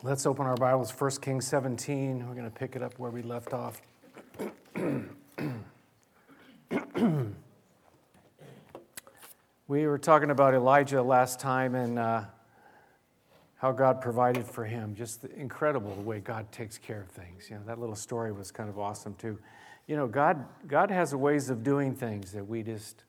Let's open our Bibles, 1 Kings 17. We're going to pick it up where we left off. We were talking about Elijah last time and how God provided for him. Just incredible the way God takes care of things. You know, that little story was kind of awesome too. You know, God has ways of doing things that we just,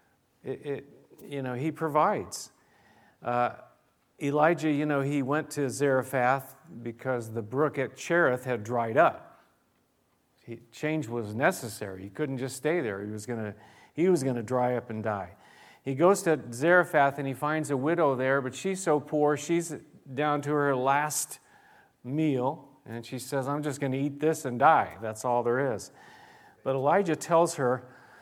He provides. Elijah, he went to Zarephath because the brook at Cherith had dried up. Change was necessary. He couldn't just stay there. He was going to dry up and die. He goes to Zarephath and he finds a widow there, but she's so poor, she's down to her last meal, and she says, I'm just going to eat this and die. That's all there is. But Elijah tells her,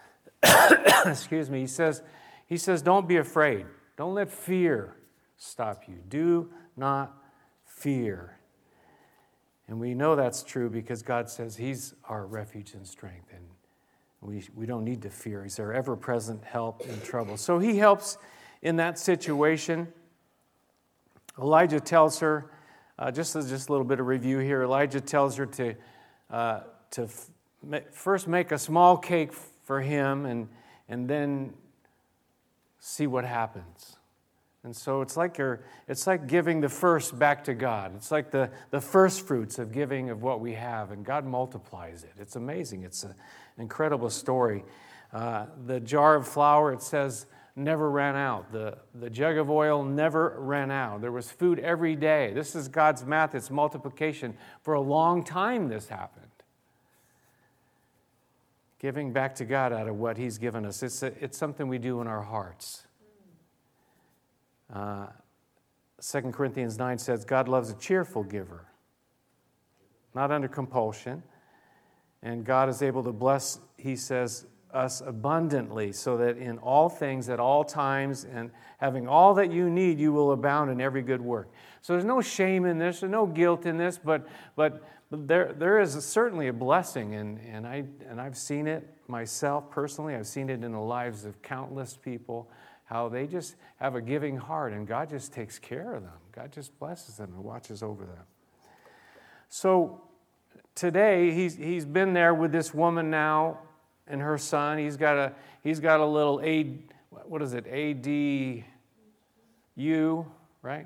he says, don't be afraid. Don't let fear stop you. Do not fear. And we know that's true because God says He's our refuge and strength, and we don't need to fear. He's our ever-present help in trouble. So He helps in that situation. Elijah tells her, just a little bit of review here. Elijah tells her to first make a small cake for him and then see what happens. And so it's like giving the first back to God. It's like the first fruits of giving of what we have, and God multiplies it. It's amazing. It's an incredible story. The jar of flour, it says, never ran out. The jug of oil never ran out. There was food every day. This is God's math. It's multiplication. For a long time this happened. Giving back to God out of what He's given us. It's something we do in our hearts. 2 Corinthians 9 says, God loves a cheerful giver, not under compulsion. And God is able to bless, He says, us abundantly, so that in all things, at all times, and having all that you need, you will abound in every good work. So there's no shame in this, there's no guilt in this, but there is certainly a blessing, and I've seen it myself personally. I've seen it in the lives of countless people, how they just have a giving heart, and God just takes care of them. God just blesses them and watches over them. So today, he's been there with this woman now and her son. He's got a little ADU, right?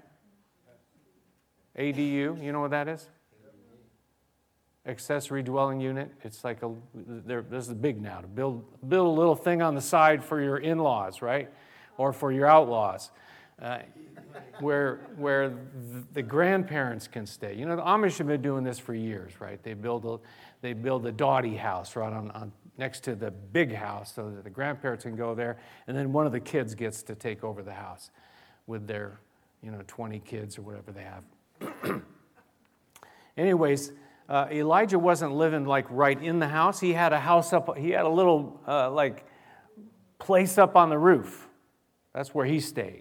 ADU, you know what that is? Accessory dwelling unit. It's like this is big now to build a little thing on the side for your in-laws, right? Or for your outlaws, where the grandparents can stay. You know, the Amish have been doing this for years, right? They build a dotty house right on next to the big house so that the grandparents can go there, and then one of the kids gets to take over the house with their 20 kids or whatever they have. Anyways, Elijah wasn't living like right in the house. He had a house up. He had a little place up on the roof. That's where he stayed.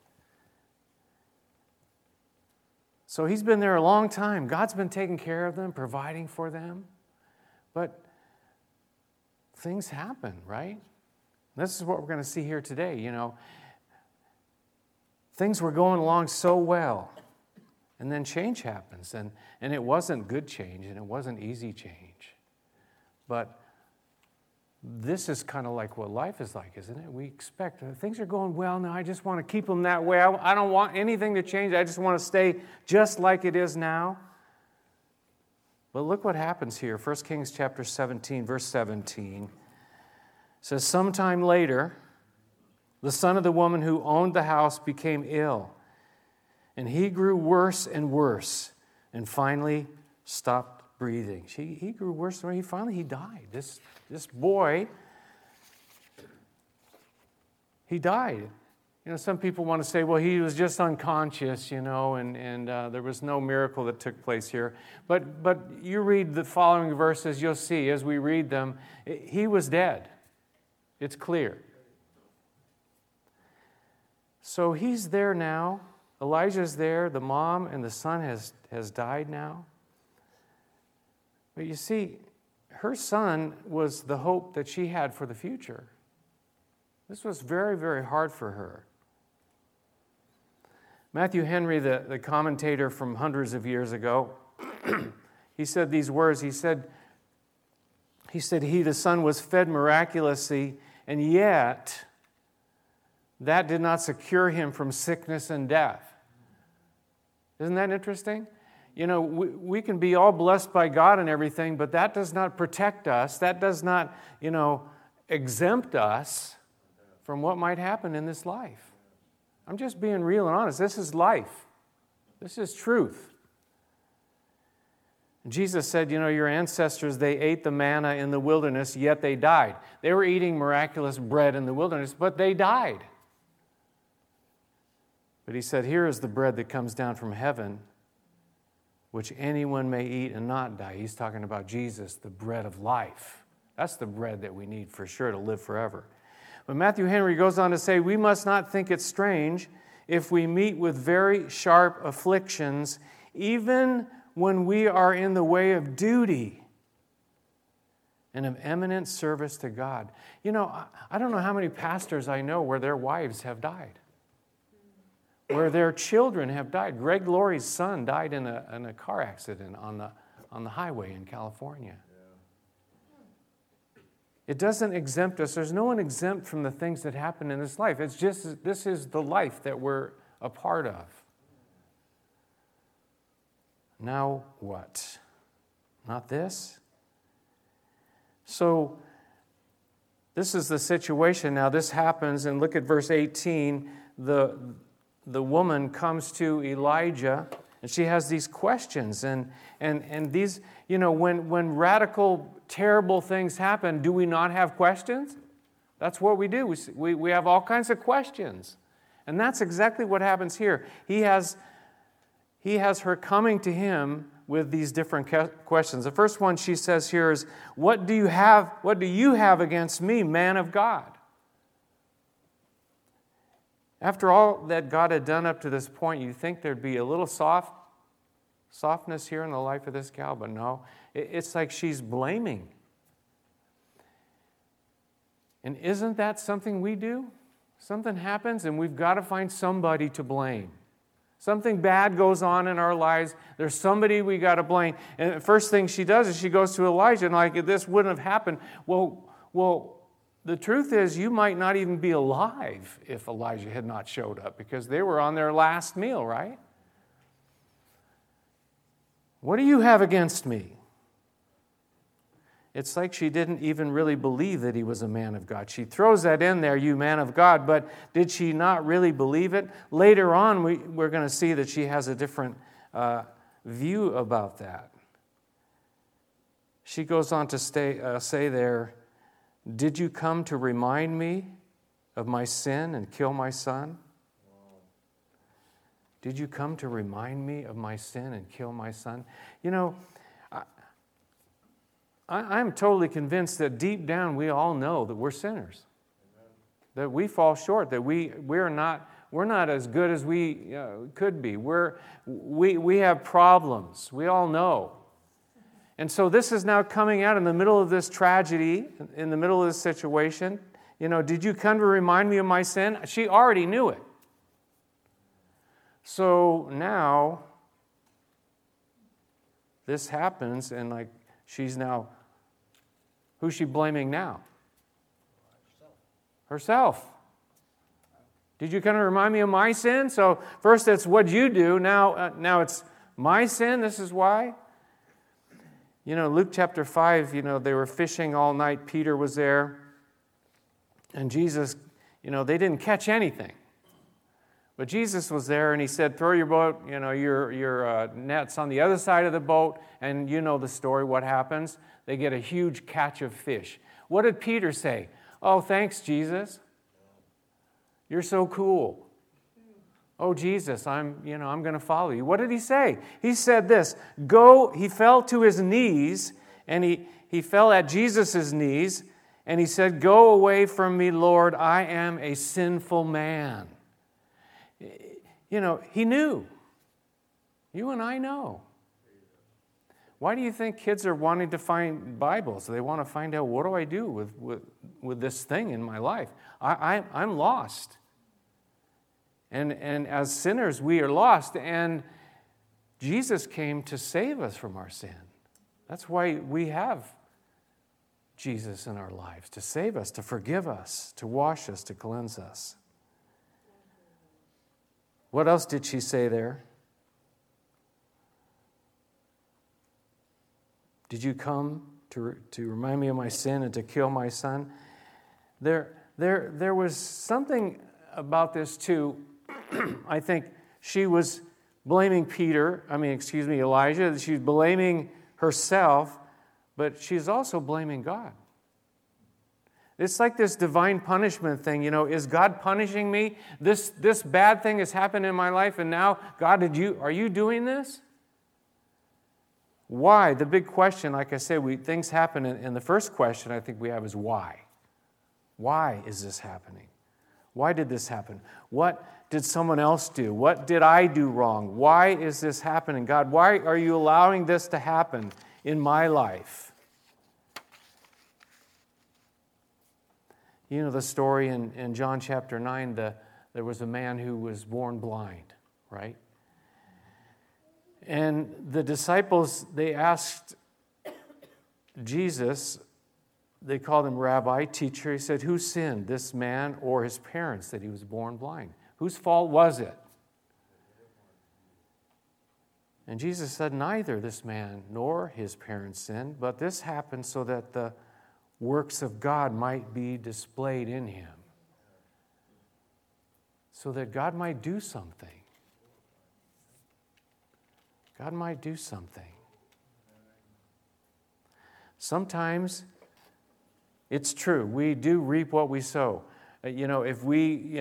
So he's been there a long time. God's been taking care of them, providing for them. But things happen, right? This is what we're going to see here today. Things were going along so well, and then change happens. And it wasn't good change, and it wasn't easy change. But this is kind of like what life is like, isn't it? We expect things are going well now. I just want to keep them that way. I don't want anything to change. I just want to stay just like it is now. But look what happens here. 1 Kings chapter 17, verse 17 says, sometime later, the son of the woman who owned the house became ill, and he grew worse and worse, and finally stopped breathing. He grew worse, and he died. This boy, he died. Some people want to say, well, he was just unconscious, and there was no miracle that took place here. But you read the following verses, you'll see as we read them, he was dead. It's clear. So he's there now. Elijah's there. The mom and the son has died now. But you see, her son was the hope that she had for the future. This was very, very hard for her. Matthew Henry, the commentator from hundreds of years ago, he said these words. He said, he, the Son, was fed miraculously, and yet that did not secure him from sickness and death. Isn't that interesting? You know, we can be all blessed by God and everything, but that does not protect us. That does not, exempt us from what might happen in this life. I'm just being real and honest. This is life. This is truth. Jesus said, your ancestors, they ate the manna in the wilderness, yet they died. They were eating miraculous bread in the wilderness, but they died. But he said, here is the bread that comes down from heaven, which anyone may eat and not die. He's talking about Jesus, the bread of life. That's the bread that we need for sure to live forever. But Matthew Henry goes on to say, we must not think it strange if we meet with very sharp afflictions, even when we are in the way of duty and of eminent service to God. I don't know how many pastors I know where their wives have died, where their children have died. Greg Laurie's son died in a car accident on the highway in California. It doesn't exempt us. There's no one exempt from the things that happen in this life. It's just, this is the life that we're a part of. Now what? Not this? So, this is the situation. Now this happens, and look at verse 18. The woman comes to Elijah, and she has these questions. And these, when radical, terrible things happen, do we not have questions? That's what we do. We have all kinds of questions. And that's exactly what happens here. He has her coming to him with these different questions. The first one she says here is, what do you have against me, man of God? After all that God had done up to this point, you think there'd be a little softness here in the life of this gal, but no. It's like she's blaming. And isn't that something we do? Something happens and we've got to find somebody to blame. Something bad goes on in our lives. There's somebody we got to blame. And the first thing she does is she goes to Elijah and like, this wouldn't have happened. Well, the truth is you might not even be alive if Elijah had not showed up because they were on their last meal, right? What do you have against me? It's like she didn't even really believe that he was a man of God. She throws that in there, you man of God, but did she not really believe it? Later on, we're going to see that she has a different view about that. She goes on to say there, did you come to remind me of my sin and kill my son? Did you come to remind me of my sin and kill my son? I'm totally convinced that deep down we all know that we're sinners. Amen. That we fall short, that we're not as good as we could be. We have problems. We all know. And so this is now coming out in the middle of this tragedy, in the middle of this situation. Did you come to remind me of my sin? She already knew it. So now this happens, and she's now, who's she blaming now? Herself. Did you kind of remind me of my sin? So first it's what you do. Now it's my sin. This is why. Luke chapter 5, they were fishing all night. Peter was there. And Jesus, they didn't catch anything. But Jesus was there and he said, throw your boat, your nets on the other side of the boat. And you know the story, what happens? They get a huge catch of fish. What did Peter say? Oh, thanks, Jesus. You're so cool. Oh, Jesus, I'm going to follow you. What did he say? He said this, he fell to his knees, and he fell at Jesus' knees, and he said, go away from me, Lord, I am a sinful man. He knew. You and I know. Why do you think kids are wanting to find Bibles? They want to find out, what do I do with this thing in my life? I'm lost. And as sinners, we are lost. And Jesus came to save us from our sin. That's why we have Jesus in our lives, to save us, to forgive us, to wash us, to cleanse us. What else did she say there? Did you come to remind me of my sin and to kill my son? There was something about this too. I think she was blaming Elijah. She's blaming herself, but she's also blaming God. It's like this divine punishment thing. Is God punishing me? This bad thing has happened in my life, and now, God, are you doing this? Why? The big question, like I said, things happen, and the first question I think we have is why? Why is this happening? Why did this happen? What did someone else do? What did I do wrong? Why is this happening? God, why are you allowing this to happen in my life? You know the story in John chapter 9, there was a man who was born blind, right? And the disciples, they asked Jesus, they called him rabbi, teacher. He said, who sinned, this man or his parents, that he was born blind? Whose fault was it? And Jesus said, neither this man nor his parents sinned, but this happened so that the works of God might be displayed in him. So that God might do something. God might do something. Sometimes it's true. We do reap what we sow. If we,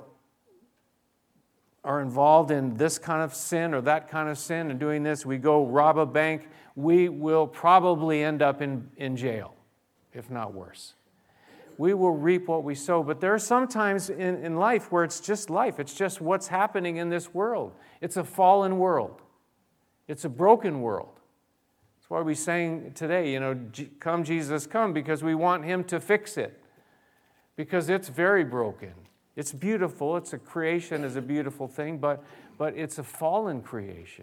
are involved in this kind of sin or that kind of sin and doing this, we go rob a bank, we will probably end up in jail, if not worse. We will reap what we sow. But there are some times in life where it's just life. It's just what's happening in this world. It's a fallen world. It's a broken world. That's why we sang today, come Jesus, come, because we want him to fix it. Because it's very broken. It's beautiful. It's a creation is a beautiful thing, but it's a fallen creation.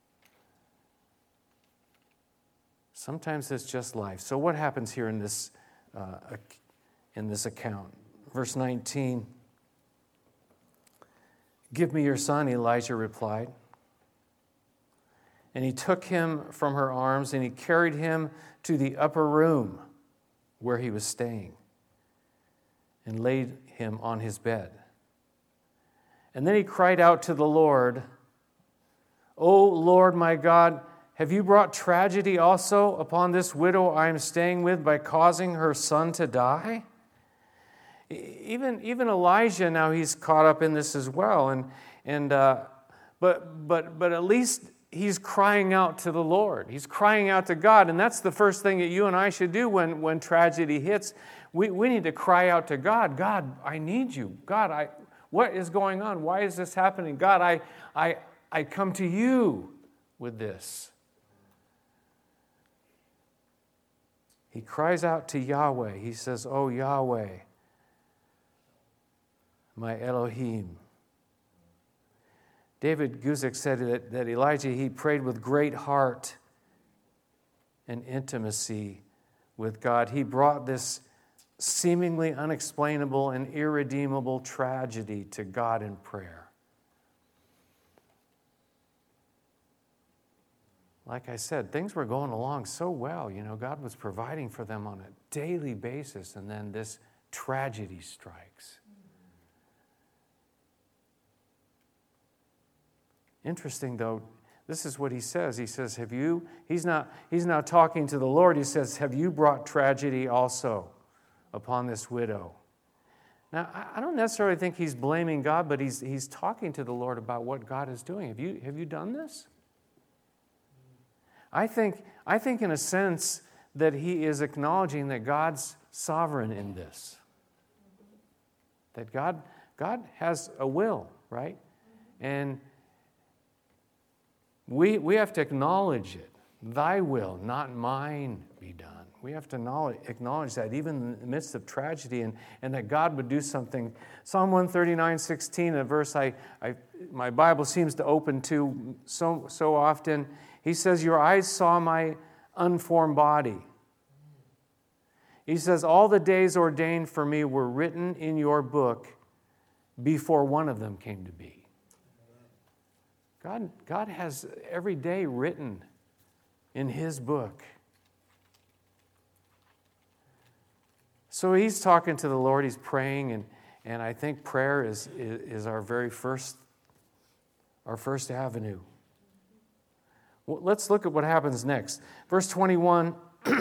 Sometimes it's just life. So what happens here in this account? Verse 19, give me your son, Elijah replied. And he took him from her arms and he carried him to the upper room where he was staying and laid him on his bed. And then he cried out to the Lord, O Lord my God, have you brought tragedy also upon this widow I am staying with by causing her son to die? Even Elijah, now he's caught up in this as well. But at least he's crying out to the Lord. He's crying out to God, and that's the first thing that you and I should do when tragedy hits. We need to cry out to God. God, I need you. God, what is going on? Why is this happening? God, I come to you with this. He cries out to Yahweh. He says, "Oh Yahweh, my Elohim." David Guzik said that Elijah, he prayed with great heart and intimacy with God. He brought this seemingly unexplainable and irredeemable tragedy to God in prayer. Like I said, things were going along so well. God was providing for them on a daily basis, and then this tragedy strikes. Interesting, though, this is what he says. He says, he's not talking to the Lord. He says, have you brought tragedy also upon this widow? Now, I don't necessarily think he's blaming God, but he's talking to the Lord about what God is doing. Have you done this? I think in a sense that he is acknowledging that God's sovereign in this. That God has a will, right? And we have to acknowledge it. Thy will, not mine, be done. We have to acknowledge that even in the midst of tragedy, and that God would do something. Psalm 139:16, a verse my Bible seems to open to so often. He says, your eyes saw my unformed body. He says, all the days ordained for me were written in your book before one of them came to be. God has every day written in His book. So he's talking to the Lord, he's praying, and I think prayer is our very first avenue. Well, let's look at what happens next. Verse 21,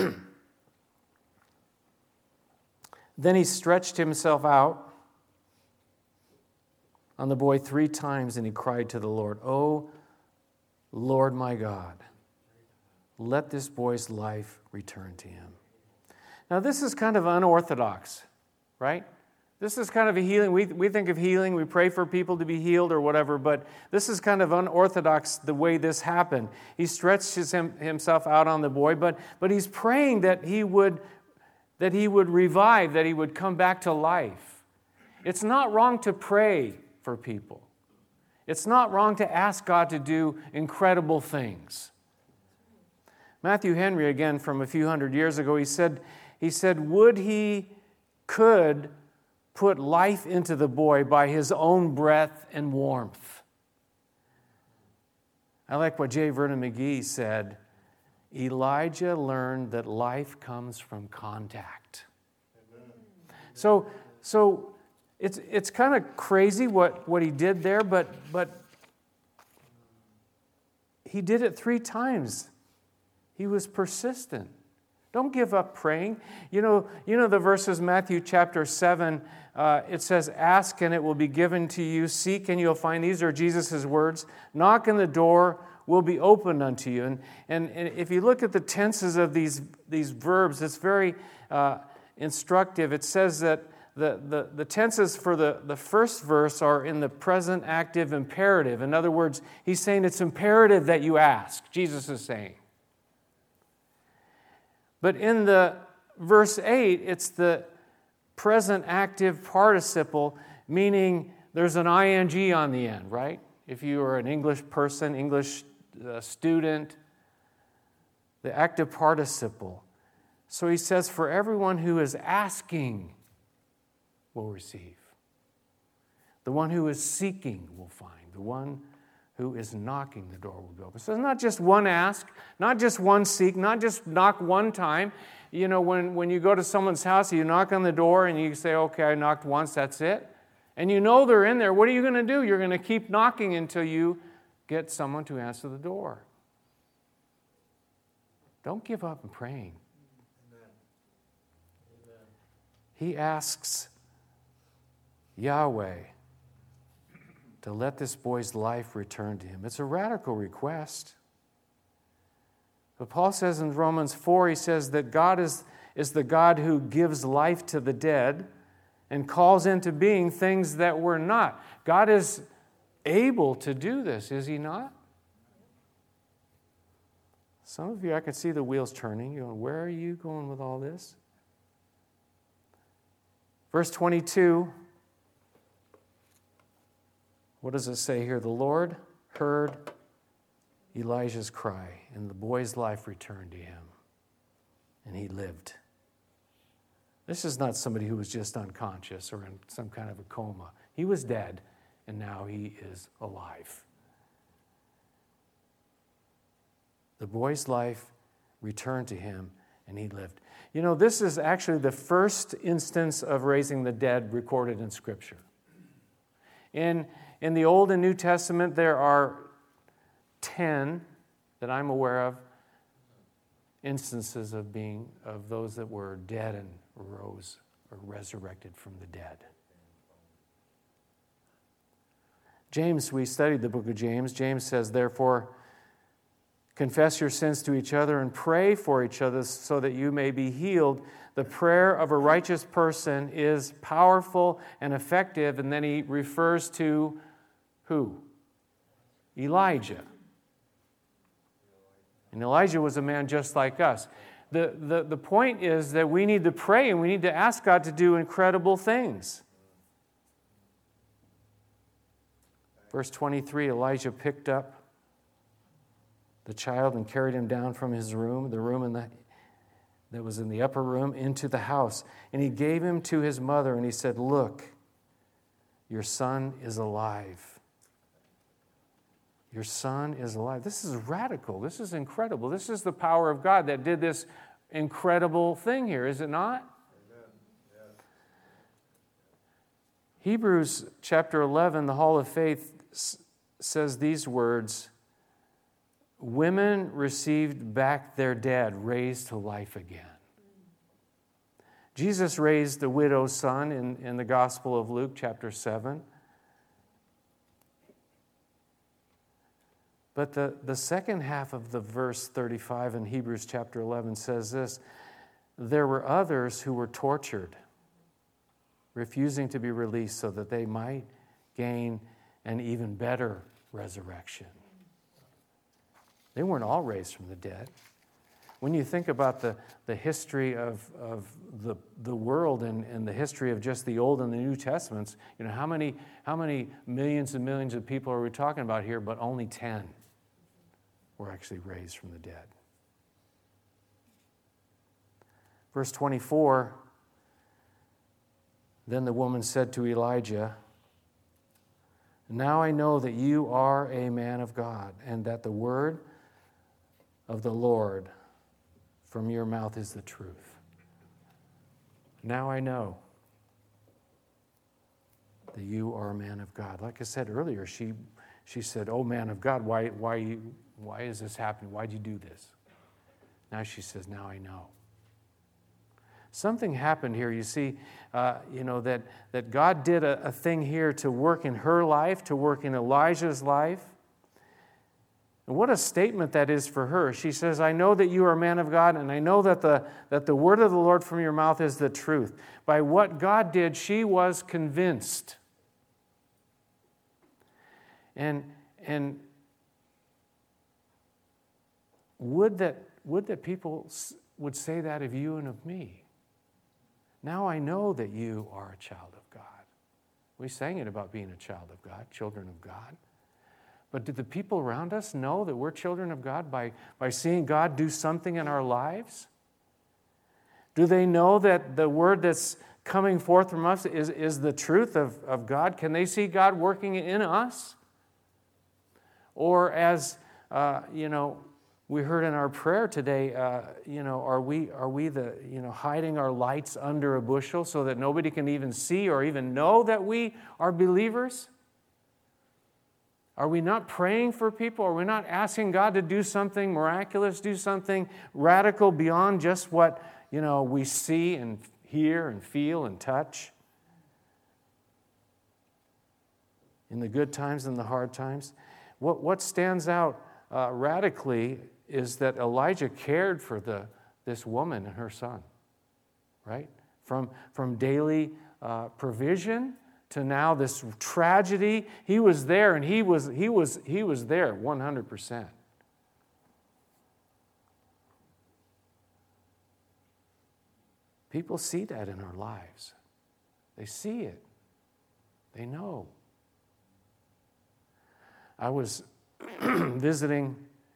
then he stretched himself out on the boy 3 times, and he cried to the Lord, "O Lord my God, let this boy's life return to him." Now, this is kind of unorthodox, right? This is kind of a healing. We think of healing, we pray for people to be healed or whatever, but this is kind of unorthodox the way this happened. He stretches himself out on the boy, but he's praying that he would revive, that he would come back to life. It's not wrong to pray for people. It's not wrong to ask God to do incredible things. Matthew Henry, again from a few hundred years ago, he said, would he could put life into the boy by his own breath and warmth. I like what J. Vernon McGee said. Elijah learned that life comes from contact. Amen. So it's kind of crazy what he did there, but he did it 3 times. He was persistent. Don't give up praying. You know the verses, Matthew chapter 7, it says, ask and it will be given to you. Seek and you'll find. These are Jesus' words. Knock and the door will be opened unto you. And if you look at the tenses of these verbs, it's very instructive. It says that the tenses for the first verse are in the present active imperative. In other words, he's saying it's imperative that you ask. Jesus is saying. But in the verse 8, it's the present active participle, meaning there's an ing on the end, right? If you are an English person, English student, the active participle. So he says, for everyone who is asking will receive. The one who is seeking will find. The one who is knocking, the door will be open. So it's not just one ask, not just one seek, not just knock one time. You know, when you go to someone's house, you knock on the door and you say, okay, I knocked once, that's it. And you know they're in there. What are you going to do? You're going to keep knocking until you get someone to answer the door. Don't give up in praying. Amen. Amen. He asks Yahweh to let this boy's life return to him. It's a radical request. But Paul says in Romans 4, he says that God is the God who gives life to the dead and calls into being things that were not. God is able to do this, is he not? Some of you, I can see the wheels turning. You're going, where are you going with all this? Verse 22, what does it say here? The Lord heard Elijah's cry, and the boy's life returned to him, and he lived. This is not somebody who was just unconscious or in some kind of a coma. He was dead, and now he is alive. The boy's life returned to him, and he lived. You know, this is actually the first instance of raising the dead recorded in Scripture. In the Old and New Testament, there are 10 that I'm aware of instances of those that were dead and rose or resurrected from the dead. James, we studied the book of James. James says, therefore, confess your sins to each other and pray for each other so that you may be healed. The prayer of a righteous person is powerful and effective. And then he refers to who? Elijah. And Elijah was a man just like us. The point is that we need to pray and we need to ask God to do incredible things. Verse 23, Elijah picked up the child and carried him down from his room, the room that was in the upper room, into the house. And he gave him to his mother, and he said, "Look, your son is alive." Your son is alive. This is radical. This is incredible. This is the power of God that did this incredible thing here, is it not? Amen. Yes. Hebrews chapter 11, the Hall of Faith, says these words, "Women received back their dead, raised to life again." Jesus raised the widow's son in the Gospel of Luke chapter 7. But the second half of the verse 35 in Hebrews chapter 11 says this, "There were others who were tortured, refusing to be released so that they might gain an even better resurrection." They weren't all raised from the dead. When you think about the history of the world and the history of just the Old and the New Testaments, how many millions and millions of people are we talking about here, but only 10 were actually raised from the dead. Verse 24, then the woman said to Elijah, "Now I know that you are a man of God, and that the word of the Lord from your mouth is the truth." Now I know that you are a man of God. Like I said earlier, she said, "Oh, man of God, why is this happening? Why'd you do this?" Now she says, "Now I know." Something happened here. You see, that God did a thing here to work in her life, to work in Elijah's life. And what a statement that is for her. She says, "I know that you are a man of God, and I know that the word of the Lord from your mouth is the truth." By what God did, she was convinced. And would that people would say that of you and of me? Now I know that you are a child of God. We sang it about being a child of God, children of God. But did the people around us know that we're children of God by seeing God do something in our lives? Do they know that the word that's coming forth from us is the truth of God? Can they see God working in us? Or as, we heard in our prayer today, are we hiding our lights under a bushel so that nobody can even see or even know that we are believers? Are we not praying for people? Are we not asking God to do something miraculous, do something radical beyond just what, we see and hear and feel and touch? In the good times and the hard times? What stands out radically is that Elijah cared for this woman and her son, right? From daily provision to now this tragedy. He was there, and he was there 100%. People see that in our lives. They see it. They know. I was visiting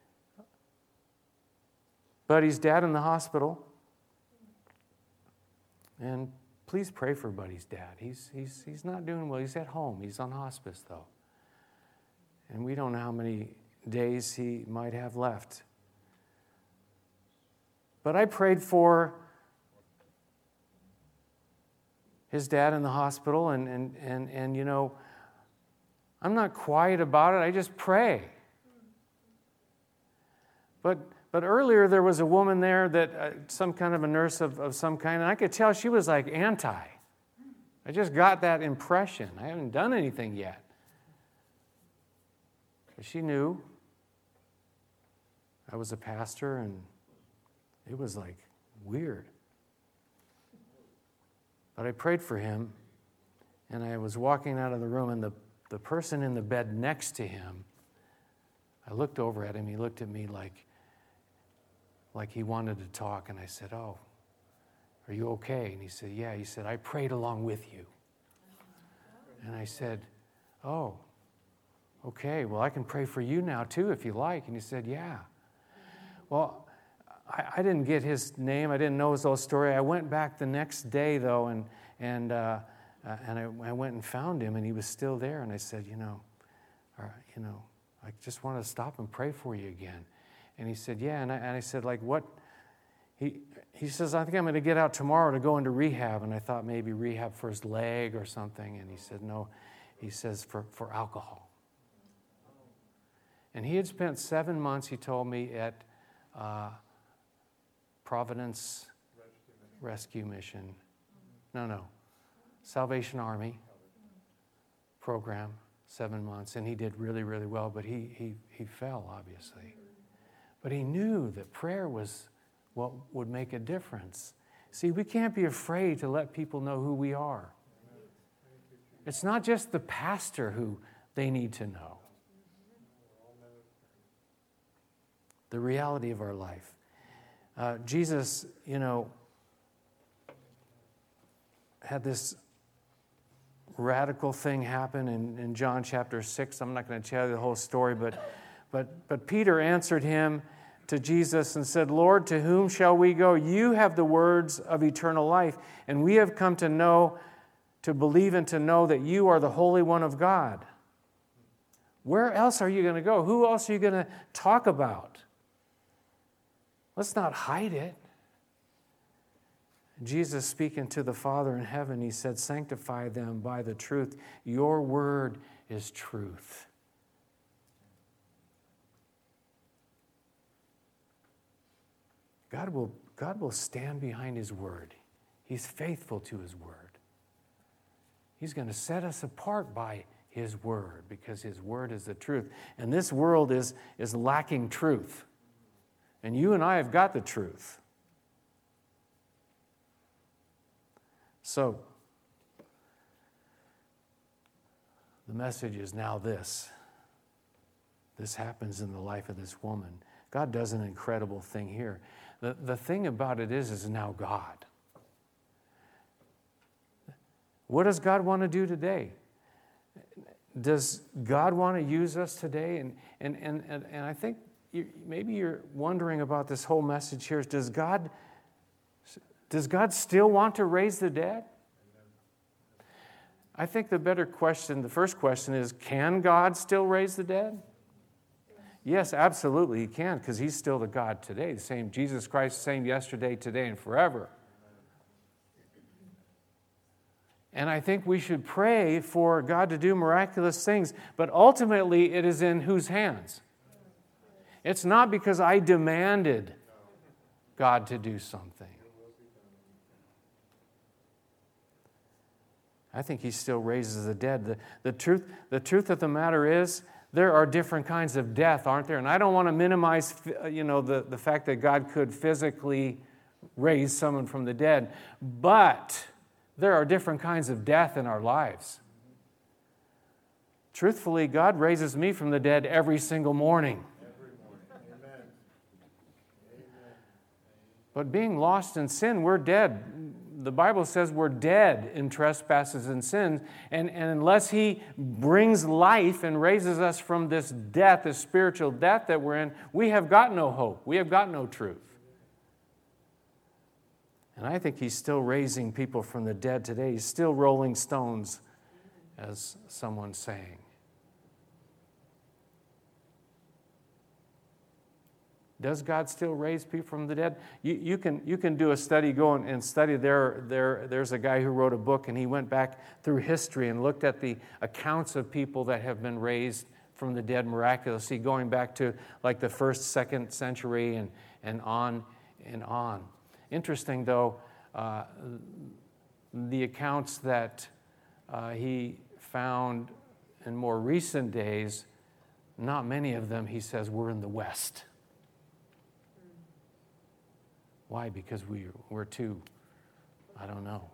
Buddy's dad in the hospital, and please pray for Buddy's dad. He's not doing well. He's at home. He's on hospice, though. And we don't know how many days he might have left. But I prayed for his dad in the hospital, and I'm not quiet about it. I just pray. But earlier there was a woman there that some kind of a nurse of some kind, and I could tell she was like anti. I just got that impression. I haven't done anything yet. But she knew I was a pastor, and it was like weird. But I prayed for him, and I was walking out of the room, and the person in the bed next to him, I looked over at him, he looked at me like, like he wanted to talk. And I said, "Oh, are you okay?" And he said, "Yeah." He said, "I prayed along with you." And I said, "Oh, okay. Well, I can pray for you now too if you like." And he said, "Yeah." Well, I didn't get his name. I didn't know his whole story. I went back the next day, though, and I went and found him, and he was still there. And I said, I just wanted to stop and pray for you again. And he said, "Yeah." And I said, "Like what?" He says, "I think I'm going to get out tomorrow to go into rehab." And I thought maybe rehab for his leg or something. And he said, "No." He says, for alcohol. And he had spent 7 months, he told me, at Providence Rescue Mission. No. Salvation Army program, 7 months. And he did really, really well, but he fell, obviously. But he knew that prayer was what would make a difference. See, we can't be afraid to let people know who we are. It's not just the pastor who they need to know. The reality of our life. Jesus, had this radical thing happen in John chapter 6. I'm not going to tell you the whole story, but Peter answered him to Jesus and said, "Lord, to whom shall we go? You have the words of eternal life, and we have come to know, to believe and to know that you are the Holy One of God." Where else are you going to go? Who else are you going to talk about? Let's not hide it. Jesus, speaking to the Father in heaven, he said, "Sanctify them by the truth. Your word is truth." God will stand behind his word. He's faithful to his word. He's going to set us apart by his word because his word is the truth. And this world is lacking truth. And you and I have got the truth. So, the message is now this. This happens in the life of this woman. God does an incredible thing here. The thing about it is now God. What does God want to do today? Does God want to use us today? And I think maybe you're wondering about this whole message here. Does God still want to raise the dead? I think the first question is, can God still raise the dead? Yes, absolutely he can, because he's still the God today. The same Jesus Christ, the same yesterday, today, and forever. And I think we should pray for God to do miraculous things, but ultimately it is in whose hands? It's not because I demanded God to do something. I think he still raises the dead. The truth of the matter is, there are different kinds of death, aren't there? And I don't want to minimize, the fact that God could physically raise someone from the dead, but there are different kinds of death in our lives. Truthfully, God raises me from the dead every single morning. Amen. But being lost in sin, we're dead. The Bible says we're dead in trespasses and sins. And unless he brings life and raises us from this death, this spiritual death that we're in, we have got no hope. We have got no truth. And I think he's still raising people from the dead today. He's still rolling stones, as someone's saying. Does God still raise people from the dead? You can do a study, go and study. There's a guy who wrote a book, and he went back through history and looked at the accounts of people that have been raised from the dead miraculously, going back to like the 1st, 2nd century and on and on. Interesting, though, the accounts that he found in more recent days, not many of them, he says, were in the West. Why? Because we're too, I don't know.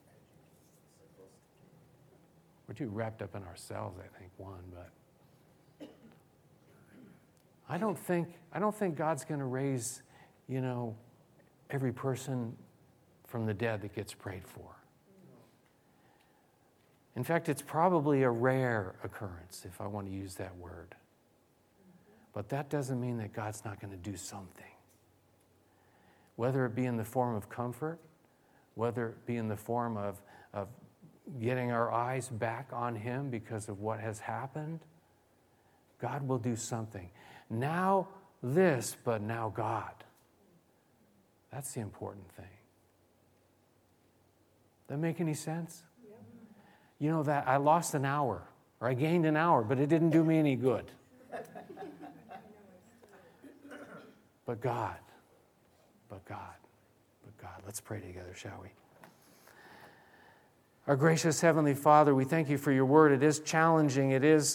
We're too wrapped up in ourselves, I think, but I don't think God's going to raise every person from the dead that gets prayed for. In fact, it's probably a rare occurrence, if I want to use that word. But that doesn't mean that God's not going to do something. Whether it be in the form of comfort, whether it be in the form of getting our eyes back on Him because of what has happened, God will do something. Now this, but now God. That's the important thing. Does that make any sense? Yeah. That I lost an hour, or I gained an hour, but it didn't do me any good. But God. Let's pray together, shall we? Our gracious Heavenly Father, we thank You for Your word. It is challenging. It is,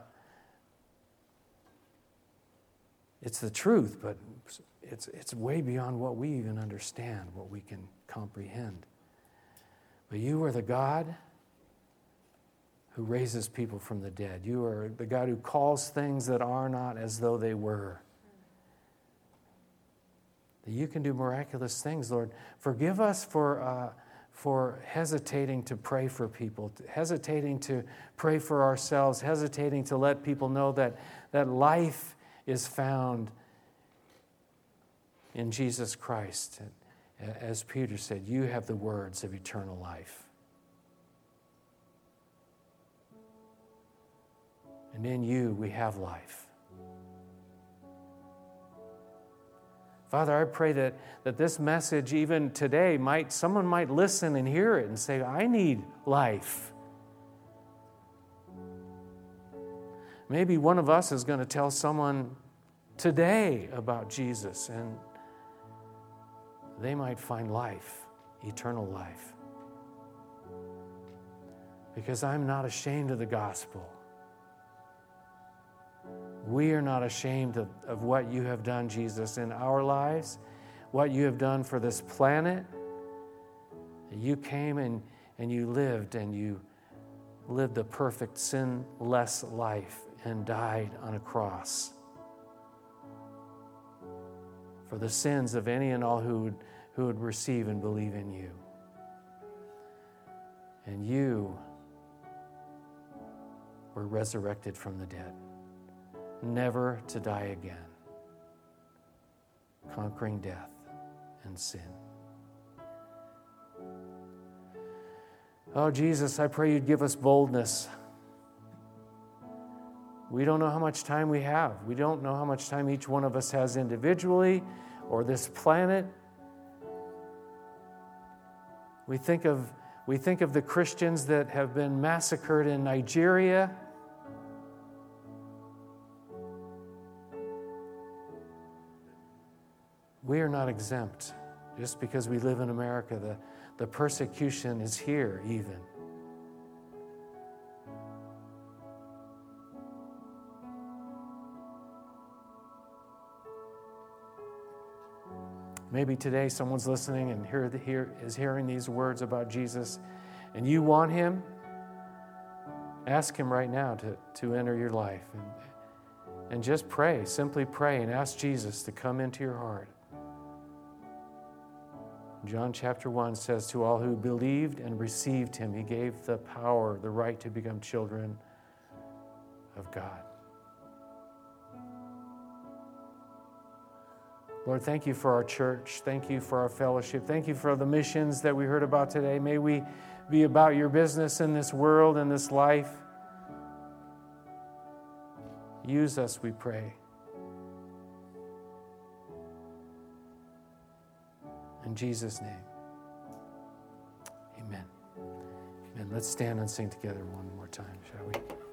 it's the truth, but it's way beyond what we even understand, what we can comprehend. But You are the God who raises people from the dead. You are the God who calls things that are not as though they were. That You can do miraculous things, Lord. Forgive us for hesitating to pray for people, hesitating to pray for ourselves, hesitating to let people know that life is found in Jesus Christ. As Peter said, You have the words of eternal life. And in You we have life. Father, I pray that this message, even today, someone might listen and hear it and say, I need life. Maybe one of us is going to tell someone today about Jesus, and they might find life, eternal life. Because I'm not ashamed of the gospel. We are not ashamed of what You have done, Jesus, in our lives, what You have done for this planet. You came and You lived a perfect, sinless life and died on a cross for the sins of any and all who would receive and believe in You. And You were resurrected from the dead, never to die again, conquering death and sin. Oh, Jesus, I pray You'd give us boldness. We don't know how much time we have. We don't know how much time each one of us has individually or this planet. We think of the Christians that have been massacred in Nigeria. We are not exempt. Just because we live in America, the persecution is here even. Maybe today someone's listening and is hearing these words about Jesus, and you want Him. Ask Him right now to enter your life. And just pray, simply pray, and ask Jesus to come into your heart. John chapter 1 says, to all who believed and received Him, He gave the power, the right to become children of God. Lord, thank You for our church. Thank You for our fellowship. Thank You for the missions that we heard about today. May we be about Your business in this world and this life. Use us, we pray. In Jesus' name, amen. Amen. Let's stand and sing together one more time, shall we?